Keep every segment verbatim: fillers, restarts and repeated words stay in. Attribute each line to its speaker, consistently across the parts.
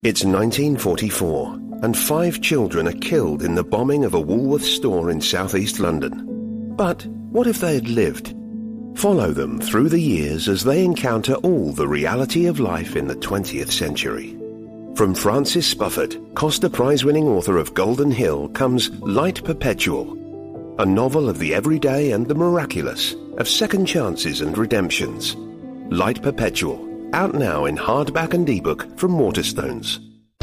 Speaker 1: It's nineteen forty-four, and five children are killed in the bombing of a Woolworths store in southeast London. But what if they had lived? Follow them through the years as they encounter all the reality of life in the twentieth century. From Francis Spufford, Costa Prize-winning author of Golden Hill, comes Light Perpetual, a novel of the everyday and the miraculous, of second chances and redemptions. Light Perpetual, out now in hardback and ebook from Waterstones.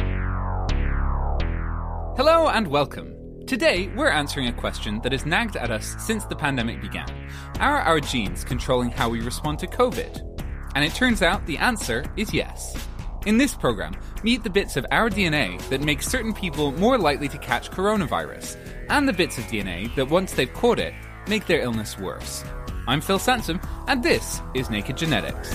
Speaker 2: Hello and welcome. Today, we're answering a question that has nagged at us since the pandemic began. Are our genes controlling how we respond to COVID? And it turns out the answer is yes. In this program, meet the bits of our D N A that make certain people more likely to catch coronavirus, and the bits of D N A that once they've caught it, make their illness worse. I'm Phil Sansom, and this is Naked Genetics.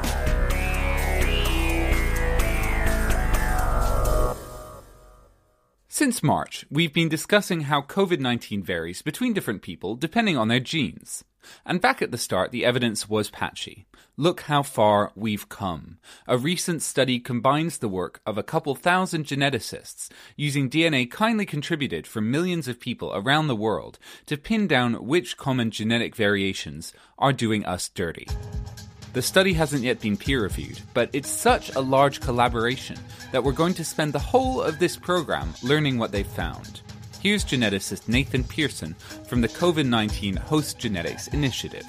Speaker 2: Since March, we've been discussing how COVID nineteen varies between different people depending on their genes. And back at the start, the evidence was patchy. Look how far we've come. A recent study combines the work of a couple thousand geneticists using D N A kindly contributed from millions of people around the world to pin down which common genetic variations are doing us dirty. The study hasn't yet been peer-reviewed, but it's such a large collaboration that we're going to spend the whole of this program learning what they've found. Here's geneticist Nathan Pearson from the COVID nineteen Host Genetics Initiative.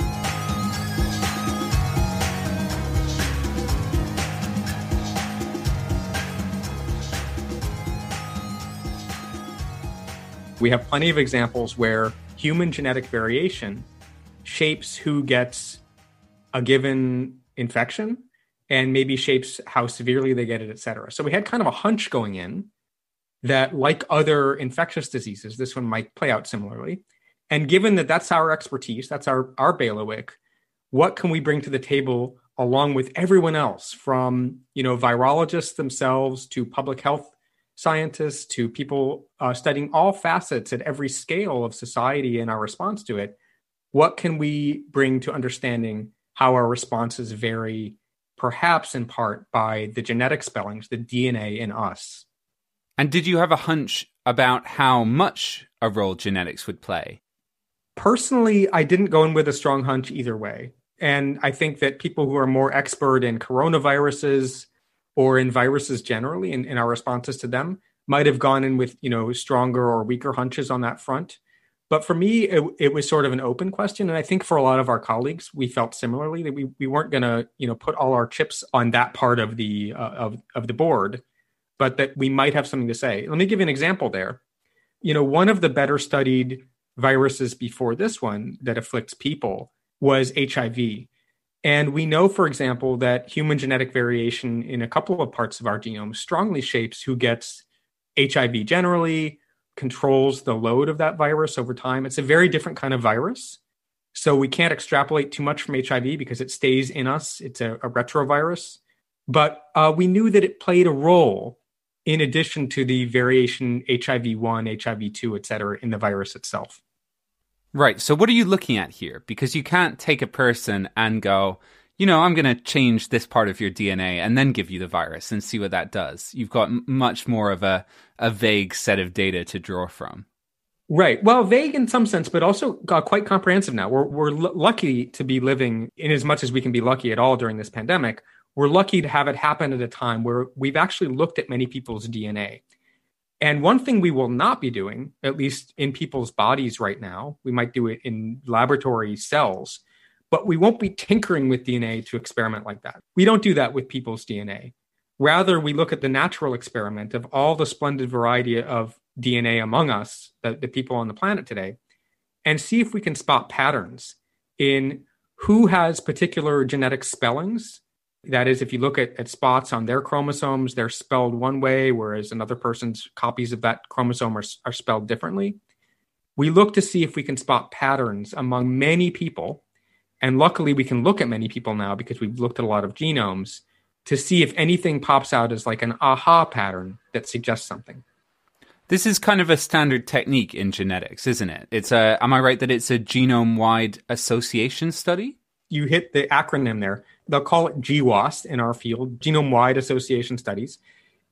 Speaker 3: We have plenty of examples where human genetic variation shapes who gets a given infection and maybe shapes how severely they get it, et cetera. So we had kind of a hunch going in that, like other infectious diseases, this one might play out similarly. And given that that's our expertise, that's our, our bailiwick, what can we bring to the table along with everyone else, from, you know, virologists themselves to public health scientists to people uh, studying all facets at every scale of society and our response to it? What can we bring to understanding how our responses vary, perhaps in part by the genetic spellings, the D N A in us?
Speaker 2: And did you have a hunch about how much a role genetics would play?
Speaker 3: Personally, I didn't go in with a strong hunch either way. And I think that people who are more expert in coronaviruses or in viruses generally, in, in our responses to them, might have gone in with, you know, stronger or weaker hunches on that front. But for me, it, it was sort of an open question. And I think for a lot of our colleagues, we felt similarly that we, we weren't going to, you know, put all our chips on that part of the uh, of, of the board, but that we might have something to say. Let me give you an example there. You know, one of the better studied viruses before this one that afflicts people was H I V. And we know, for example, that human genetic variation in a couple of parts of our genome strongly shapes who gets H I V generally, controls the load of that virus over time. It's a very different kind of virus. So we can't extrapolate too much from H I V because it stays in us. It's a, a retrovirus. But uh, we knew that it played a role in addition to the variation H I V one, H I V two, et cetera, in the virus itself.
Speaker 2: Right. So what are you looking at here? Because you can't take a person and go, you know, I'm going to change this part of your D N A and then give you the virus and see what that does. You've got m- much more of a, a vague set of data to draw from.
Speaker 3: Right. Well, vague in some sense, but also uh, quite comprehensive now. We're, we're l- lucky to be living, in as much as we can be lucky at all during this pandemic, we're lucky to have it happen at a time where we've actually looked at many people's D N A. And one thing we will not be doing, at least in people's bodies right now, we might do it in laboratory cells, but we won't be tinkering with D N A to experiment like that. We don't do that with people's D N A. Rather, we look at the natural experiment of all the splendid variety of D N A among us, the, the people on the planet today, and see if we can spot patterns in who has particular genetic spellings. That is, if you look at, at spots on their chromosomes, they're spelled one way, whereas another person's copies of that chromosome are, are spelled differently. We look to see if we can spot patterns among many people. And luckily, we can look at many people now because we've looked at a lot of genomes to see if anything pops out as like an aha pattern that suggests something.
Speaker 2: This is kind of a standard technique in genetics, isn't it? It's a, am I right that it's a genome-wide association study?
Speaker 3: You hit the acronym there. They'll call it G W A S in our field, Genome-Wide Association Studies.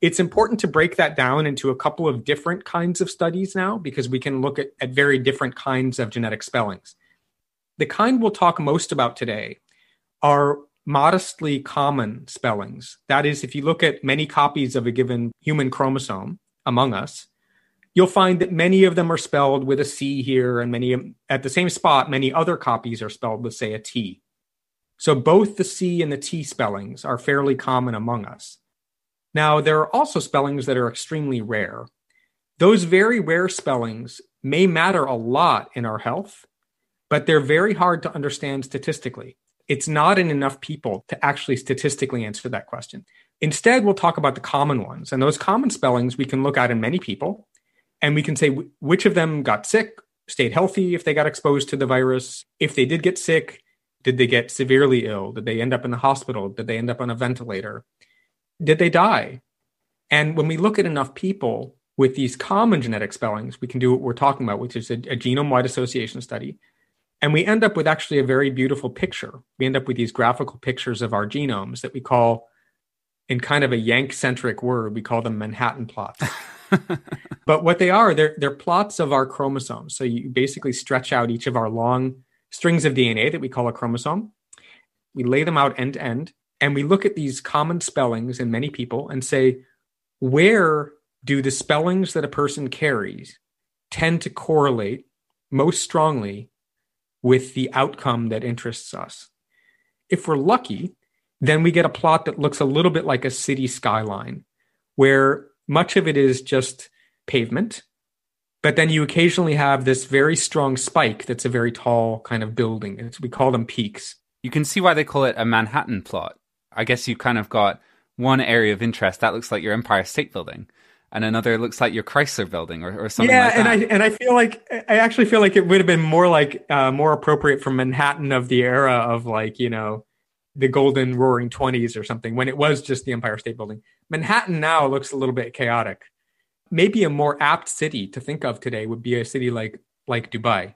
Speaker 3: It's important to break that down into a couple of different kinds of studies now, because we can look at, at very different kinds of genetic spellings. The kind we'll talk most about today are modestly common spellings. That is, if you look at many copies of a given human chromosome among us, you'll find that many of them are spelled with a C here, and many at the same spot, many other copies are spelled with, say, a T. So both the C and the T spellings are fairly common among us. Now, there are also spellings that are extremely rare. Those very rare spellings may matter a lot in our health, but they're very hard to understand statistically. It's not in enough people to actually statistically answer that question. Instead, we'll talk about the common ones. And those common spellings we can look at in many people, and we can say which of them got sick, stayed healthy if they got exposed to the virus. If they did get sick, did they get severely ill? Did they end up in the hospital? Did they end up on a ventilator? Did they die? And when we look at enough people with these common genetic spellings, we can do what we're talking about, which is a, a genome-wide association study. And we end up with actually a very beautiful picture. We end up with these graphical pictures of our genomes that we call, in kind of a Yank-centric word, we call them Manhattan plots. But what they are, they're, they're plots of our chromosomes. So you basically stretch out each of our long strings of D N A that we call a chromosome. We lay them out end to end, and we look at these common spellings in many people and say, where do the spellings that a person carries tend to correlate most strongly with the outcome that interests us? If we're lucky, then we get a plot that looks a little bit like a city skyline, where much of it is just pavement, but then you occasionally have this very strong spike that's a very tall kind of building. It's, we call them peaks.
Speaker 2: You can see why they call it a Manhattan plot. I guess you've kind of got one area of interest that looks like your Empire State Building, and another looks like your Chrysler Building, or, or something
Speaker 3: yeah,
Speaker 2: like that.
Speaker 3: Yeah, and I and I feel like I actually feel like it would have been more like uh, more appropriate for Manhattan of the era of, like, you know, the golden roaring twenties or something, when it was just the Empire State Building. Manhattan now looks a little bit chaotic. Maybe a more apt city to think of today would be a city like like Dubai.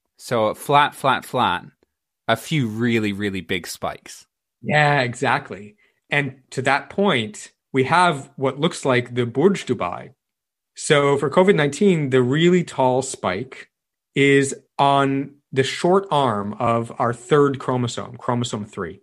Speaker 2: So flat, flat, flat, a few really, really big spikes.
Speaker 3: Yeah, exactly. And to that point, we have what looks like the Burj Dubai. So for COVID nineteen, the really tall spike is on the short arm of our third chromosome, chromosome three.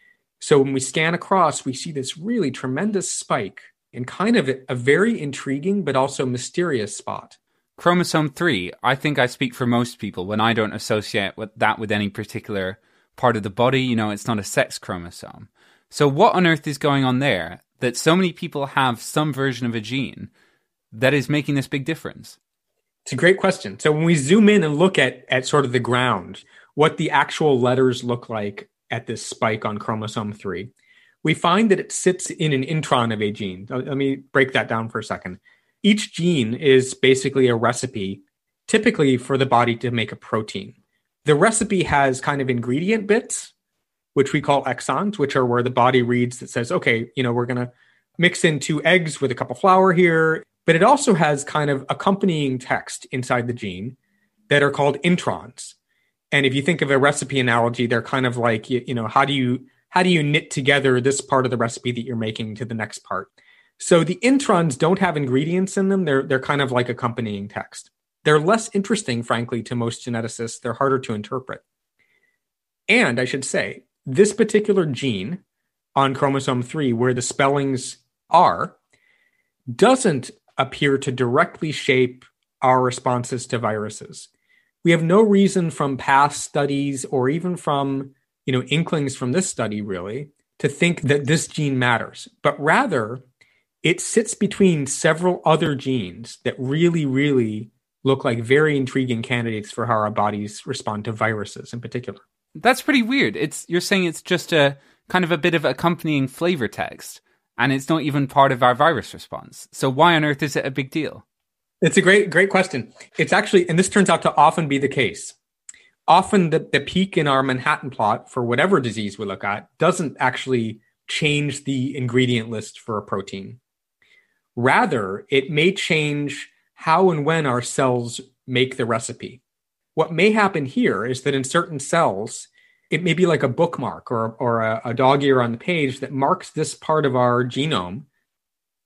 Speaker 3: So when we scan across, we see this really tremendous spike in kind of a very intriguing but also mysterious spot.
Speaker 2: Chromosome three, I think I speak for most people when I don't associate with that with any particular part of the body. You know, it's not a sex chromosome. So what on earth is going on there that so many people have some version of a gene that is making this big difference?
Speaker 3: It's a great question. So when we zoom in and look at, at sort of the ground, what the actual letters look like at this spike on chromosome three, we find that it sits in an intron of a gene. Let me break that down for a second. Each gene is basically a recipe, typically for the body to make a protein. The recipe has kind of ingredient bits, which we call exons, which are where the body reads that says, okay, you know, we're going to mix in two eggs with a cup of flour here. But it also has kind of accompanying text inside the gene that are called introns. And if you think of a recipe analogy, they're kind of like, you, you know, how do you how do you knit together this part of the recipe that you're making to the next part? So the introns don't have ingredients in them. They're they're kind of like accompanying text. They're less interesting, frankly, to most geneticists. They're harder to interpret. And I should say, this particular gene on chromosome three, where the spellings are, doesn't appear to directly shape our responses to viruses. We have no reason from past studies or even from, you know, inklings from this study, really, to think that this gene matters. But rather, it sits between several other genes that really, really look like very intriguing candidates for how our bodies respond to viruses in particular.
Speaker 2: That's pretty weird. It's you're saying it's just a kind of a bit of accompanying flavor text, and it's not even part of our virus response. So why on earth is it a big deal?
Speaker 3: It's a great, great question. It's actually, and this turns out to often be the case. Often the, the peak in our Manhattan plot for whatever disease we look at doesn't actually change the ingredient list for a protein. Rather, it may change how and when our cells make the recipe. What may happen here is that in certain cells, it may be like a bookmark or, or a, a dog ear on the page that marks this part of our genome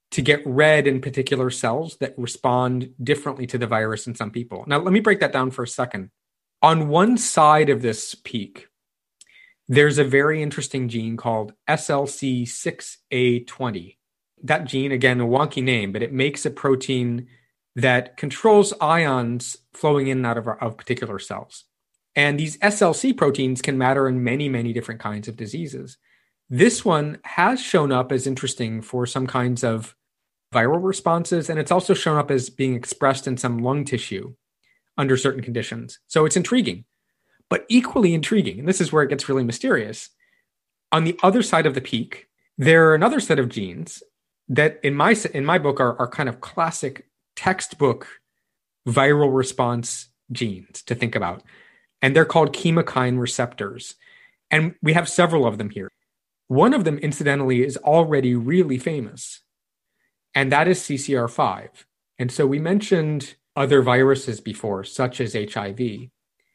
Speaker 3: to get read in particular cells that respond differently to the virus in some people. Now, let me break that down for a second. On one side of this peak, there's a very interesting gene called S L C six A twenty. That gene, again, a wonky name, but it makes a protein that controls ions flowing in and out of, of particular cells. And these S L C proteins can matter in many, many different kinds of diseases. This one has shown up as interesting for some kinds of viral responses, and it's also shown up as being expressed in some lung tissue under certain conditions. So it's intriguing, but equally intriguing, and this is where it gets really mysterious. On the other side of the peak, there are another set of genes that in my in my book are, are kind of classic textbook viral response genes to think about. And they're called chemokine receptors. And we have several of them here. One of them, incidentally, is already really famous, and that is C C R five. And so we mentioned other viruses before, such as H I V.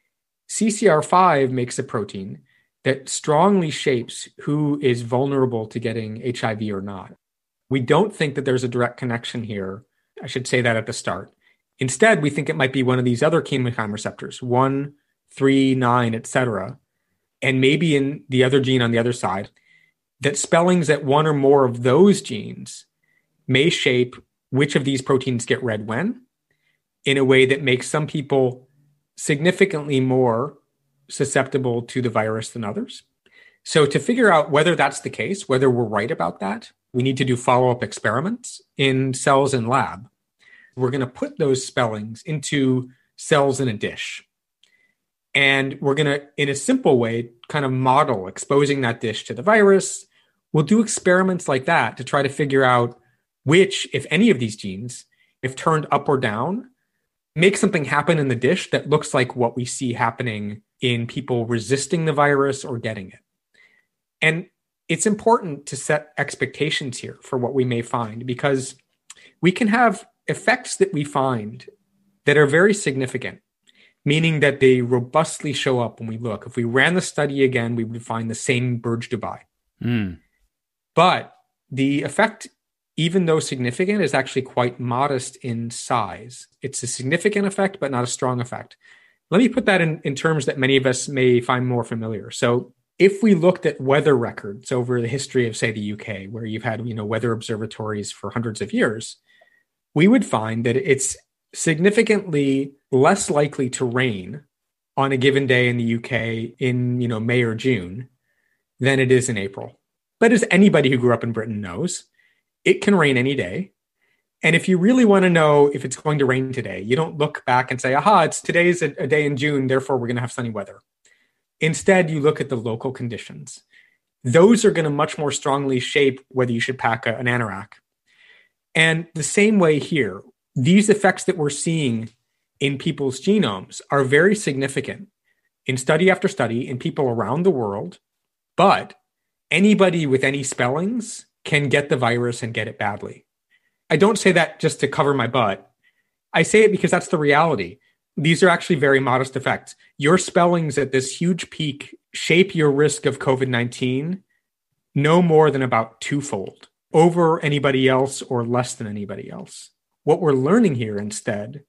Speaker 3: C C R five makes a protein that strongly shapes who is vulnerable to getting H I V or not. We don't think that there's a direct connection here. I should say that at the start. Instead, we think it might be one of these other chemokine receptors, one, three, nine, et cetera, and maybe in the other gene on the other side, that spellings at one or more of those genes may shape which of these proteins get read when, in a way that makes some people significantly more susceptible to the virus than others. So to figure out whether that's the case, whether we're right about that, we need to do follow-up experiments in cells in lab. We're going to put those spellings into cells in a dish. And we're going to, in a simple way, kind of model exposing that dish to the virus. We'll do experiments like that to try to figure out which, if any of these genes, if turned up or down, make something happen in the dish that looks like what we see happening in people resisting the virus or getting it. And it's important to set expectations here for what we may find, because we can have effects that we find that are very significant, meaning that they robustly show up when we look. If we ran the study again, we would find the same Burj Dubai.
Speaker 2: Mm.
Speaker 3: But the effect, even though significant, is actually quite modest in size. It's a significant effect, but not a strong effect. Let me put that in, in terms that many of us may find more familiar. So if we looked at weather records over the history of, say, the U K, where you've had, you know, weather observatories for hundreds of years, we would find that it's significantly less likely to rain on a given day in the U K in, you know, May or June than it is in April. But as anybody who grew up in Britain knows, it can rain any day. And if you really want to know if it's going to rain today, you don't look back and say, aha, it's today's a, a day in June, therefore we're going to have sunny weather. Instead, you look at the local conditions. Those are going to much more strongly shape whether you should pack a, an anorak. And the same way here, these effects that we're seeing in people's genomes are very significant in study after study in people around the world. But anybody with any spellings can get the virus and get it badly. I don't say that just to cover my butt. I say it because that's the reality. These are actually very modest effects. Your spellings at this huge peak shape your risk of COVID nineteen no more than about twofold, over anybody else or less than anybody else. What we're learning here instead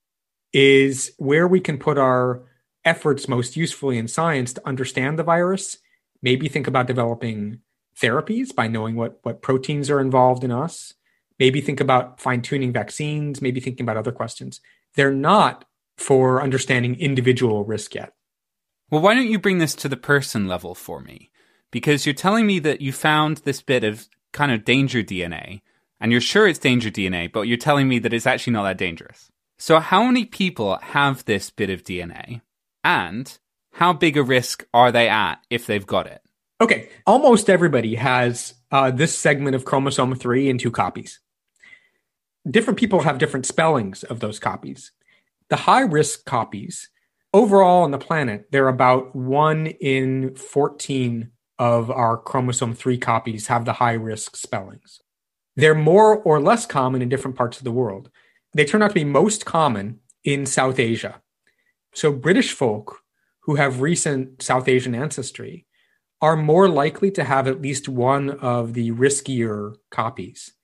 Speaker 3: is where we can put our efforts most usefully in science to understand the virus, maybe think about developing therapies by knowing what, what proteins are involved in us, maybe think about fine-tuning vaccines, maybe thinking about other questions. They're not for understanding individual risk yet.
Speaker 2: Well, why don't you bring this to the person level for me? Because you're telling me that you found this bit of kind of danger D N A, and you're sure it's danger D N A, but you're telling me that it's actually not that dangerous. So how many people have this bit of D N A? And how big a risk are they at if they've got it?
Speaker 3: Okay, almost everybody has uh, this segment of chromosome three in two copies. Different people have different spellings of those copies. The high-risk copies, overall on the planet, they're about one in fourteen of our chromosome three copies have the high-risk spellings. They're more or less common in different parts of the world. They turn out to be most common in South Asia. So British folk who have recent South Asian ancestry are more likely to have at least one of the riskier copies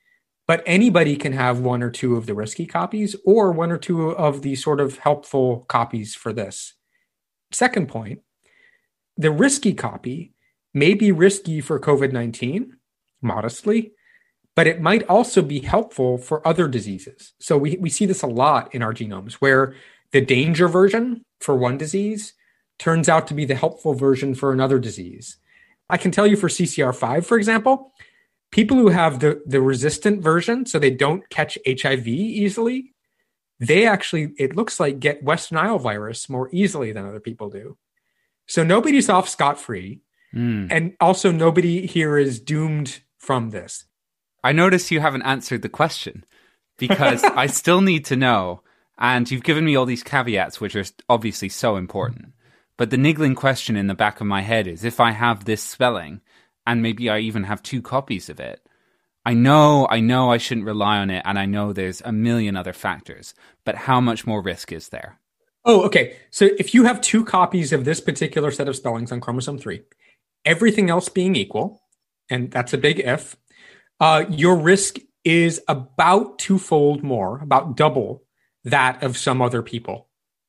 Speaker 3: But anybody can have one or two of the risky copies or one or two of the sort of helpful copies for this. Second point, the risky copy may be risky for COVID nineteen, modestly, but it might also be helpful for other diseases. So we, we see this a lot in our genomes, where the danger version for one disease turns out to be the helpful version for another disease. I can tell you for C C R five, for example, people who have the, the resistant version, so they don't catch H I V easily, they actually, it looks like, get West Nile virus more easily than other people do. So nobody's off scot-free. Mm. And also nobody here is doomed from this.
Speaker 2: I notice you haven't answered the question because I still need to know. And you've given me all these caveats, which are obviously so important. But the niggling question in the back of my head is, if I have this spelling, and maybe I even have two copies of it, I know, I know I shouldn't rely on it, and I know there's a million other factors, but how much more risk is there?
Speaker 3: Oh, okay. So if you have two copies of this particular set of spellings on chromosome three, everything else being equal, and that's a big if, uh, your risk is about twofold more, about double that of some other people.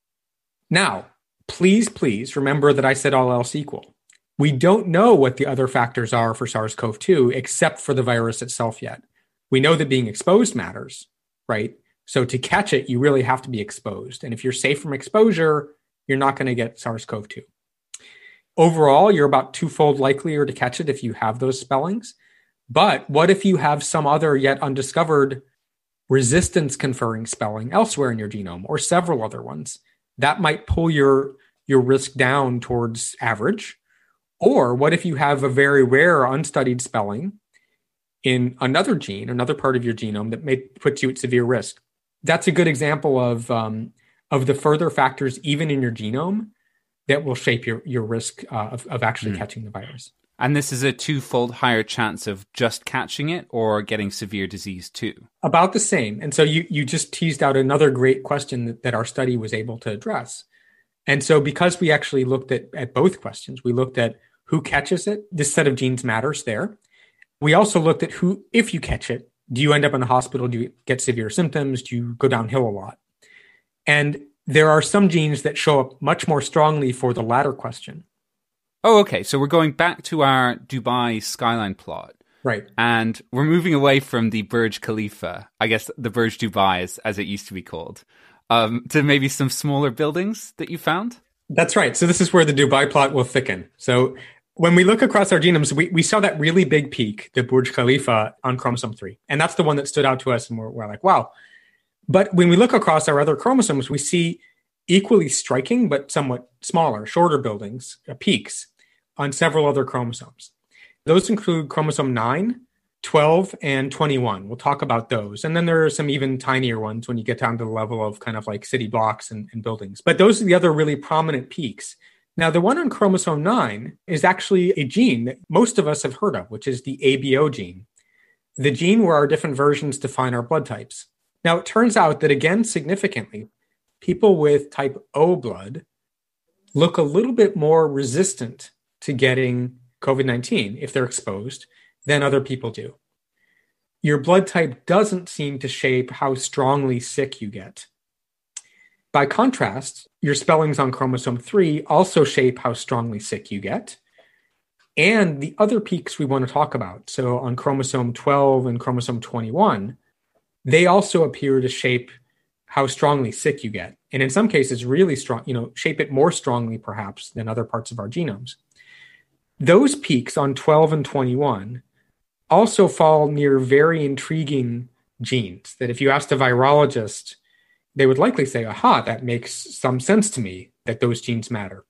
Speaker 3: Now, please, please remember that I said all else equal. We don't know what the other factors are for SARS-C o V two except for the virus itself yet. We know that being exposed matters, right? So to catch it, you really have to be exposed. And if you're safe from exposure, you're not going to get SARS-C o V two. Overall, you're about twofold likelier to catch it if you have those spellings. But what if you have some other yet undiscovered resistance-conferring spelling elsewhere in your genome, or several other ones? That might pull your, your risk down towards average. Or what if you have a very rare unstudied spelling in another gene, another part of your genome that may put you at severe risk? That's a good example of, um, of the further factors, even in your genome, that will shape your, your risk uh, of, of actually mm. catching the virus.
Speaker 2: And this is a twofold higher chance of just catching it or getting severe disease too?
Speaker 3: About the same. And so you, you just teased out another great question that, that our study was able to address. And so because we actually looked at, at both questions, we looked at who catches it. This set of genes matters there. We also looked at who, if you catch it, do you end up in the hospital? Do you get severe symptoms? Do you go downhill a lot? And there are some genes that show up much more strongly for the latter question.
Speaker 2: Oh, okay. So we're going back to our Dubai skyline plot.
Speaker 3: Right.
Speaker 2: And we're moving away from the Burj Khalifa, I guess the Burj Dubai, as, as it used to be called, um, to maybe some smaller buildings that you found?
Speaker 3: That's right. So this is where the Dubai plot will thicken. So when we look across our genomes, we, we saw that really big peak, the Burj Khalifa on chromosome three. And that's the one that stood out to us, and we're, we're like, wow. But when we look across our other chromosomes, we see equally striking, but somewhat smaller, shorter buildings, uh, peaks on several other chromosomes. Those include chromosome nine, twelve, and twenty-one. We'll talk about those. And then there are some even tinier ones when you get down to the level of kind of like city blocks and, and buildings. But those are the other really prominent peaks. Now, the one on chromosome nine is actually a gene that most of us have heard of, which is the A B O gene, the gene where our different versions define our blood types. Now, it turns out that, again, significantly, people with type O blood look a little bit more resistant to getting COVID nineteen if they're exposed than other people do. Your blood type doesn't seem to shape how strongly sick you get. By contrast, your spellings on chromosome three also shape how strongly sick you get. And the other peaks we want to talk about, so on chromosome twelve and chromosome twenty-one, they also appear to shape how strongly sick you get. And in some cases, really strong, you know, shape it more strongly perhaps than other parts of our genomes. Those peaks on twelve and twenty-one also fall near very intriguing genes that if you asked a virologist, they would likely say, aha, that makes some sense to me that those genes matter.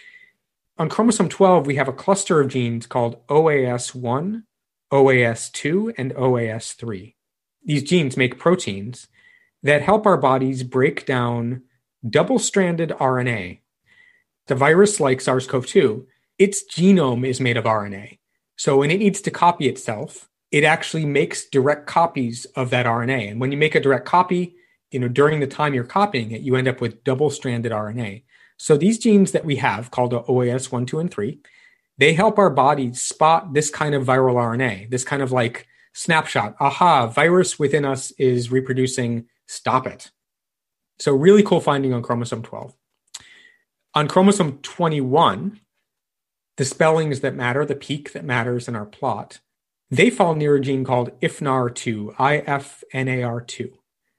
Speaker 3: On chromosome twelve, we have a cluster of genes called O A S one, O A S two, and O A S three. These genes make proteins that help our bodies break down double-stranded R N A. The virus, like SARS-C o V two, its genome is made of R N A. So when it needs to copy itself, it actually makes direct copies of that R N A. And when you make a direct copy, you know, during the time you're copying it, you end up with double-stranded R N A. So these genes that we have, called O A S one, two, and three, they help our bodies spot this kind of viral R N A, this kind of like snapshot. Aha, virus within us is reproducing. Stop it. So really cool finding on chromosome twelve. On chromosome twenty-one, the spellings that matter, the peak that matters in our plot, they fall near a gene called I F N A R two, I F N A R two.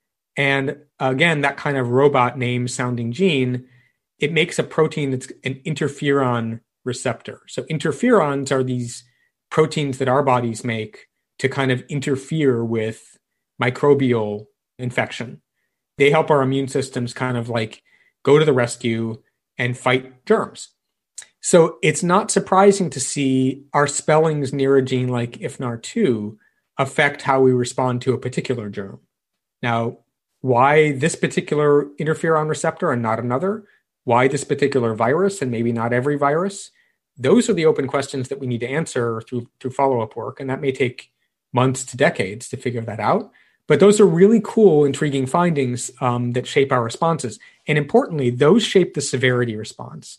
Speaker 3: And again, that kind of robot name sounding gene, it makes a protein that's an interferon receptor. So interferons are these proteins that our bodies make to kind of interfere with microbial infection. They help our immune systems kind of like go to the rescue and fight germs. So it's not surprising to see our spellings near a gene like I F N A R two affect how we respond to a particular germ. Now, why this particular interferon receptor and not another? Why this particular virus and maybe not every virus? Those are the open questions that we need to answer through, through follow-up work, and that may take months to decades to figure that out. But those are really cool, intriguing findings um, that shape our responses. And importantly, those shape the severity response.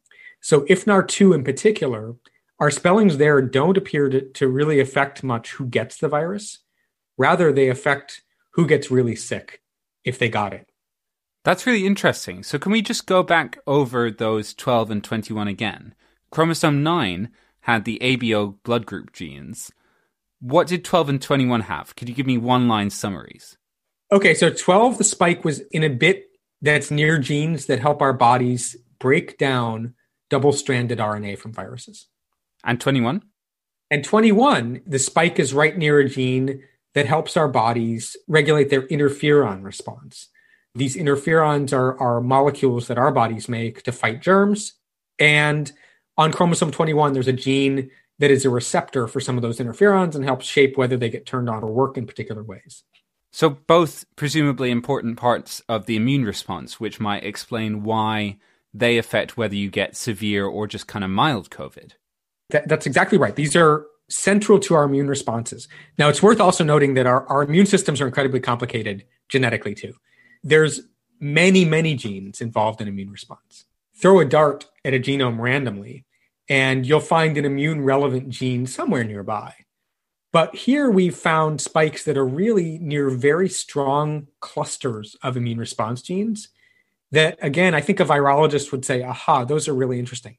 Speaker 3: So I F N A R two in particular, our spellings there don't appear to, to really affect much who gets the virus. Rather, they affect who gets really sick if they got it.
Speaker 2: That's really interesting. So can we just go back over those twelve and twenty-one again? Chromosome nine had the A B O blood group genes. What did twelve and twenty-one have? Could you give me one-line summaries?
Speaker 3: Okay, so twelve, the spike was in a bit that's near genes that help our bodies break down double-stranded R N A from viruses.
Speaker 2: And twenty-one?
Speaker 3: And twenty-one, the spike is right near a gene that helps our bodies regulate their interferon response. These interferons are, are molecules that our bodies make to fight germs. And on chromosome twenty-one, there's a gene that is a receptor for some of those interferons and helps shape whether they get turned on or work in particular ways.
Speaker 2: So both presumably important parts of the immune response, which might explain why they affect whether you get severe or just kind of mild COVID.
Speaker 3: That, that's exactly right. These are central to our immune responses. Now, it's worth also noting that our, our immune systems are incredibly complicated genetically too. There's many, many genes involved in immune response. Throw a dart at a genome randomly, and you'll find an immune-relevant gene somewhere nearby. But here we've found spikes that are really near very strong clusters of immune response genes that, again, I think a virologist would say, aha, those are really interesting.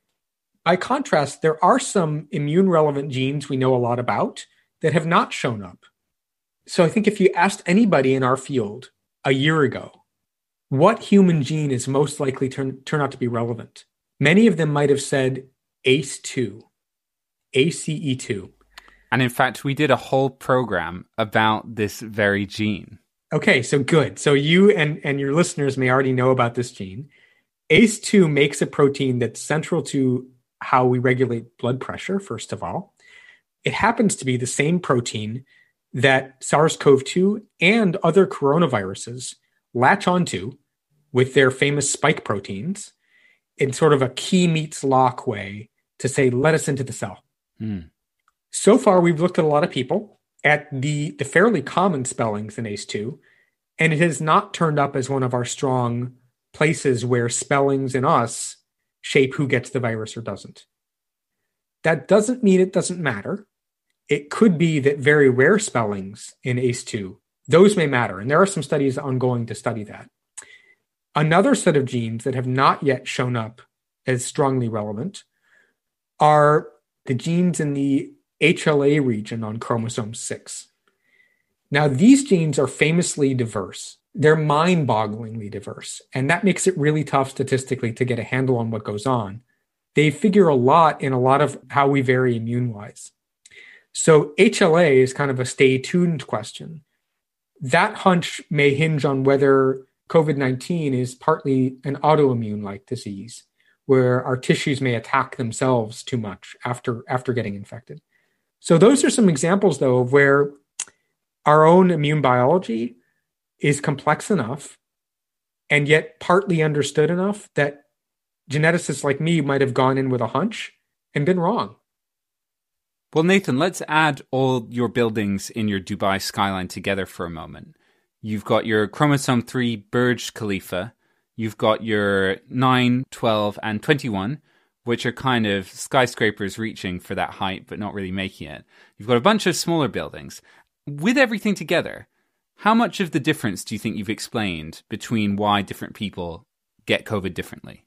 Speaker 3: By contrast, there are some immune-relevant genes we know a lot about that have not shown up. So I think if you asked anybody in our field a year ago, what human gene is most likely to turn, turn out to be relevant? Many of them might have said A C E two, A C E two.
Speaker 2: And in fact, we did a whole program about this very gene.
Speaker 3: Okay, so good. So you and, and your listeners may already know about this gene. A C E two makes a protein that's central to how we regulate blood pressure, first of all. It happens to be the same protein that SARS-C o V two and other coronaviruses latch onto with their famous spike proteins in sort of a key meets lock way to say, let us into the cell.
Speaker 2: Mm.
Speaker 3: So far, we've looked at a lot of people at the, the fairly common spellings in A C E two, and it has not turned up as one of our strong places where spellings in us shape who gets the virus or doesn't. That doesn't mean it doesn't matter. It could be that very rare spellings in A C E two, those may matter, and there are some studies ongoing to study that. Another set of genes that have not yet shown up as strongly relevant are the genes in the H L A region on chromosome six. Now, these genes are famously diverse. They're mind-bogglingly diverse, and that makes it really tough statistically to get a handle on what goes on. They figure a lot in a lot of how we vary immune-wise. So H L A is kind of a stay tuned question. That hunch may hinge on whether COVID nineteen is partly an autoimmune-like disease, where our tissues may attack themselves too much after, after getting infected. So those are some examples, though, of where our own immune biology is complex enough and yet partly understood enough that geneticists like me might have gone in with a hunch and been wrong.
Speaker 2: Well, Nathan, let's add all your buildings in your Dubai skyline together for a moment. You've got your chromosome three Burj Khalifa. You've got your nine, twelve, and twenty-one, which are kind of skyscrapers reaching for that height but not really making it. You've got a bunch of smaller buildings. With everything together, how much of the difference do you think you've explained between why different people get COVID differently?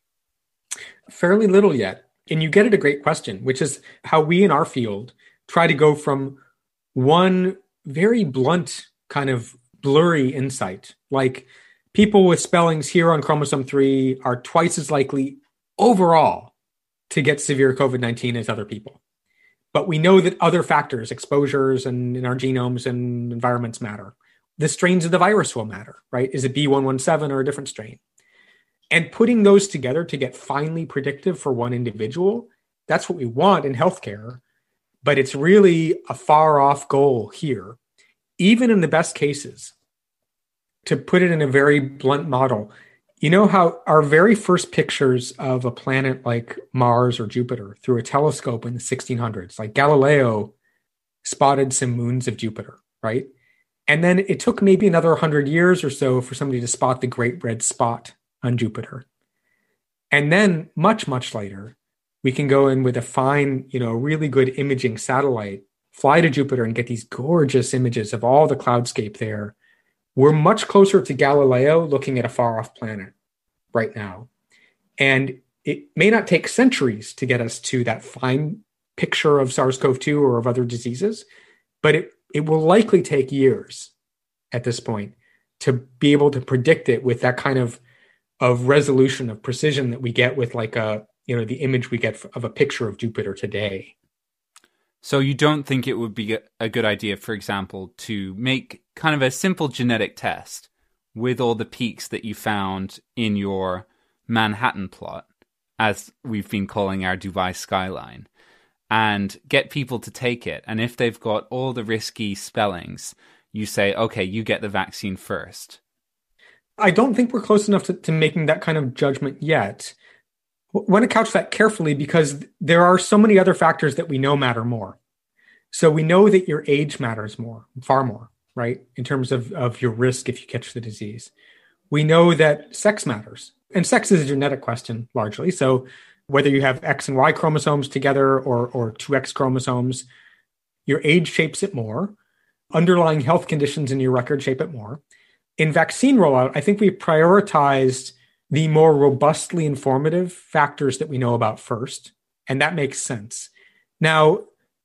Speaker 3: Fairly little yet. And you get at a great question, which is how we in our field try to go from one very blunt kind of blurry insight, like people with spellings here on chromosome three are twice as likely overall to get severe COVID nineteen as other people. But we know that other factors, exposures and in our genomes and environments matter. The strains of the virus will matter, right? Is it B one one seven or a different strain? And putting those together to get finely predictive for one individual, that's what we want in healthcare. But it's really a far off goal here. Even in the best cases, to put it in a very blunt model, you know how our very first pictures of a planet like Mars or Jupiter through a telescope in the sixteen hundreds, like Galileo spotted some moons of Jupiter, right? And then it took maybe another one hundred years or so for somebody to spot the Great Red Spot on Jupiter. And then much, much later, we can go in with a fine, you know, really good imaging satellite, fly to Jupiter and get these gorgeous images of all the cloudscape there. We're much closer to Galileo looking at a far off planet right now. And it may not take centuries to get us to that fine picture of SARS-C o V two or of other diseases, but it, it will likely take years at this point to be able to predict it with that kind of of resolution, of precision that we get with like a, you know, the image we get of a picture of Jupiter today.
Speaker 2: So you don't think it would be a good idea, for example, to make kind of a simple genetic test with all the peaks that you found in your Manhattan plot, as we've been calling our Dubai skyline, and get people to take it. And if they've got all the risky spellings, you say, okay, you get the vaccine first.
Speaker 3: I don't think we're close enough to, to making that kind of judgment yet. I want to couch that carefully because there are so many other factors that we know matter more. So we know that your age matters more, far more, right? In terms of, of your risk if you catch the disease. We know that sex matters. And sex is a genetic question largely. So whether you have X and Y chromosomes together or, or two X chromosomes, your age shapes it more. Underlying health conditions in your record shape it more. In vaccine rollout, I think we prioritized the more robustly informative factors that we know about first, and that makes sense. Now,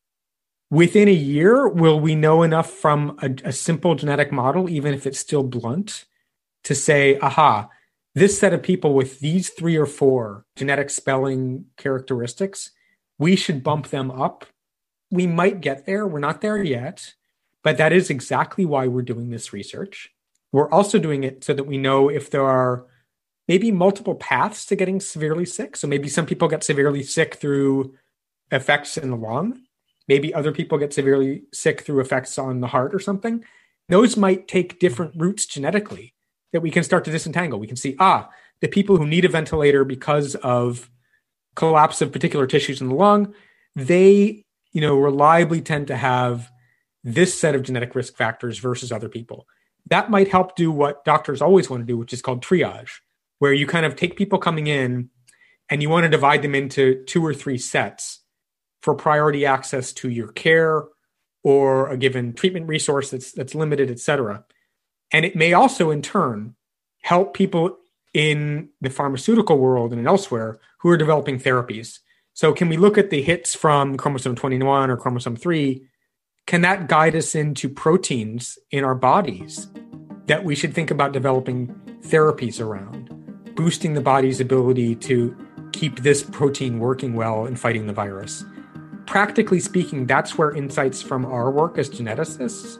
Speaker 3: within a year, will we know enough from a, a simple genetic model, even if it's still blunt, to say, aha, this set of people with these three or four genetic spelling characteristics, we should bump them up? We might get there. We're not there yet, but that is exactly why we're doing this research. We're also doing it so that we know if there are maybe multiple paths to getting severely sick. So maybe some people get severely sick through effects in the lung. Maybe other people get severely sick through effects on the heart or something. Those might take different routes genetically that we can start to disentangle. We can see, ah, the people who need a ventilator because of collapse of particular tissues in the lung, they, you know, reliably tend to have this set of genetic risk factors versus other people. That might help do what doctors always want to do, which is called triage, where you kind of take people coming in and you want to divide them into two or three sets for priority access to your care or a given treatment resource that's that's limited, et cetera. And it may also, in turn, help people in the pharmaceutical world and elsewhere who are developing therapies. So can we look at the hits from chromosome twenty-one or chromosome three? Can that guide us into proteins in our bodies that we should think about developing therapies around, boosting the body's ability to keep this protein working well in fighting the virus? Practically speaking, that's where insights from our work as geneticists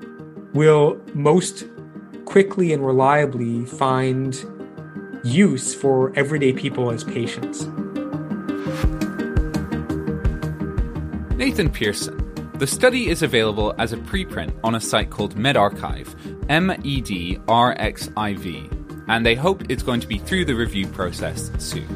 Speaker 3: will most quickly and reliably find use for everyday people as patients.
Speaker 2: Nathan Pearson. The study is available as a preprint on a site called medRxiv, M E D R X I V, and they hope it's going to be through the review process soon.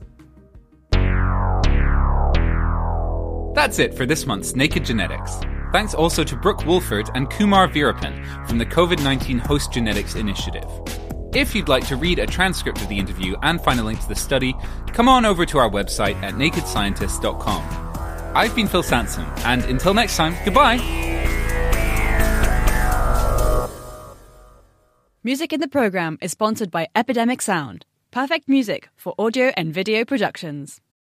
Speaker 2: That's it for this month's Naked Genetics. Thanks also to Brooke Wolford and Kumar Veerapan from the COVID nineteen Host Genetics Initiative. If you'd like to read a transcript of the interview and find a link to the study, come on over to our website at naked scientist dot com. I've been Phil Sansom, and until next time, goodbye!
Speaker 4: Music in the programme is sponsored by Epidemic Sound. Perfect music for audio and video productions.